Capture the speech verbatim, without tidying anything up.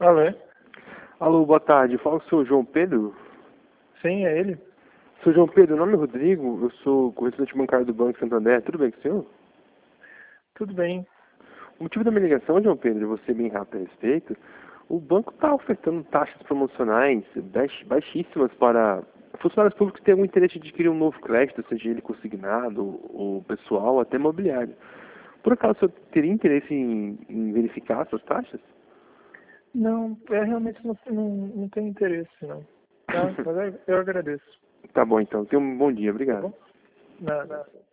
Alô? Alô, boa tarde. Fala com o senhor João Pedro? Sim, é ele? Senhor João Pedro, meu nome é Rodrigo, eu sou correspondente bancário do Banco Santander. Tudo bem com o senhor? Tudo bem. O motivo da minha ligação, João Pedro, eu vou ser bem rápido a respeito. O banco está ofertando taxas promocionais baix- baixíssimas para funcionários públicos que têm algum interesse de adquirir um novo crédito, seja ele consignado, ou pessoal, até imobiliário. Por acaso, o senhor teria interesse em, em verificar essas taxas? Não, é realmente não, não, não tenho interesse, não. Tá? Mas eu, eu agradeço. Tá bom, então. Tenha um bom dia. Tá Obrigado. bom? Nada.